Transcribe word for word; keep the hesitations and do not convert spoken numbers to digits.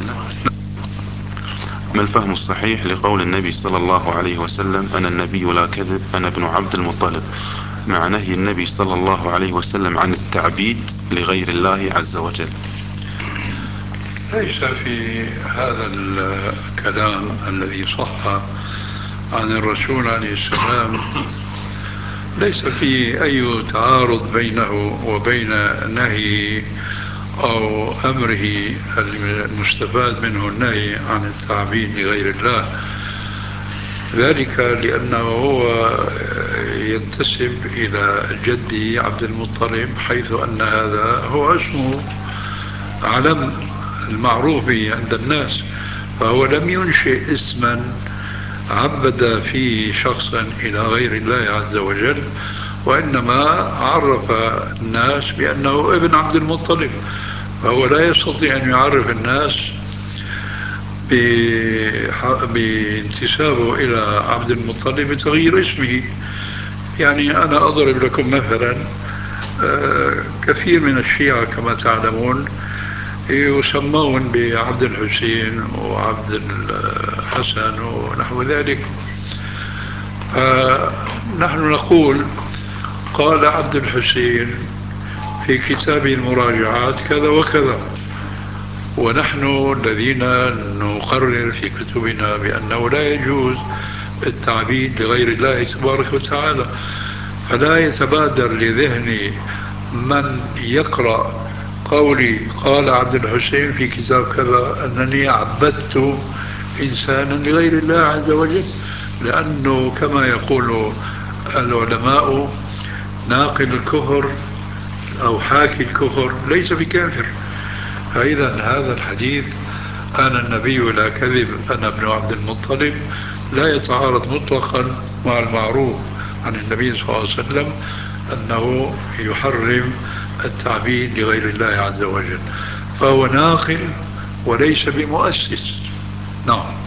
ما الفهم الصحيح لقول النبي صلى الله عليه وسلم: أنا النبي لا كذب، أنا ابن عبد المطلب، مع نهي النبي صلى الله عليه وسلم عن التعبيد لغير الله عز وجل؟ ليس في هذا الكلام الذي صح عن الرسول عليه السلام، ليس في أي تعارض بينه وبين نهي أو أمره المستفاد منه النهي عن التعبيد لغير الله. ذلك لأنه هو ينتسب إلى جدي عبد المطلب، حيث أن هذا هو اسمه علم المعروف به عند الناس، فهو لم ينشئ اسما عبد فيه شخصا إلى غير الله عز وجل، وإنما عرف الناس بأنه ابن عبد المطلب، فهو لا يستطيع أن يعرف الناس بانتسابه إلى عبد المطلب بتغيير اسمه. يعني أنا أضرب لكم مثلا، كثير من الشيعة كما تعلمون يسمون بعبد الحسين وعبد الحسن ونحو ذلك، فنحن نقول قال عبد الحسين في كتابه المراجعات كذا وكذا، ونحن الذين نقرر في كتبنا بأنه لا يجوز التعبيد لغير الله تبارك وتعالى. فلا يتبادر لذهن من يقرأ قولي قال عبد الحسين في كتاب كذا أنني عبدت إنسانا لغير الله عز وجل، لأنه كما يقول العلماء ناقل الكفر أو حاكي الكفر ليس بكافر. فإذا هذا الحديث أنا النبي لا كذب أنا ابن عبد المطلب لا يتعارض مطلقا مع المعروف عن النبي صلى الله عليه وسلم أنه يحرم التعبيد لغير الله عز وجل، فهو ناقل وليس بمؤسس. نعم.